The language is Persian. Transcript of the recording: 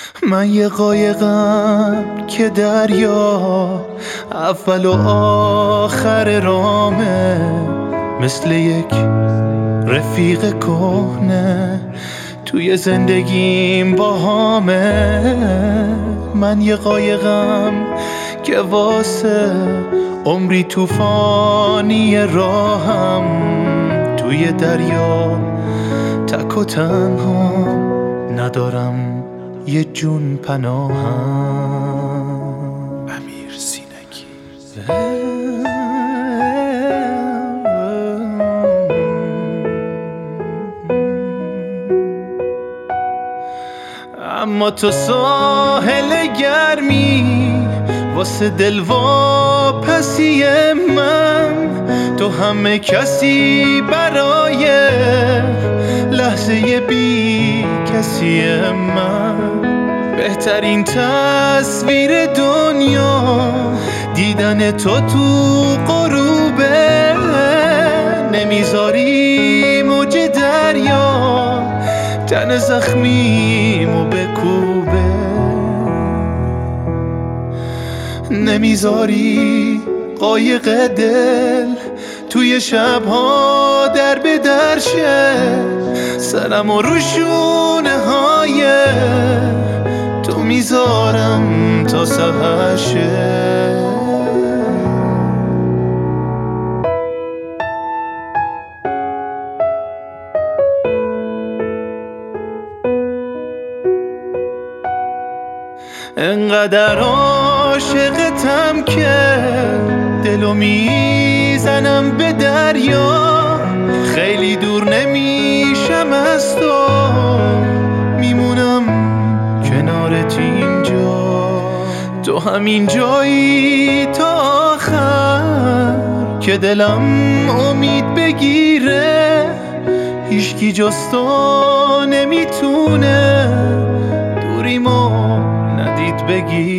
من یه قایقم که دریا اول و آخر رامه، مثل یک رفیق کهنه توی زندگیم باهامه. من یه قایقم که واسه عمری طوفانی راهم، توی دریا تک و تنها ندارم یه جون پناهم. امیر سینگی. اما تو ساحل گرمی واسه دلواپسی من، تو همه کسی برای لحظه بی کسی من. بهترین تصویر دنیا دیدن تو غروبه، نمیذاری موج دریا تن زخمیمو بکوبه، نمیذاری قایق دل توی شبها در به در شه، سرمو رو شونه های تو میذارم تا سحر شه. انقدر عاشقتم که دلو میزنم به دریا، خیلی دور نمیشم از تو، میمونم کنارت اینجا. تو همین جایی تا آخر که دلم امید بگیره، هیچکی جز تو نمیتونه دوریمو ندید بگیر.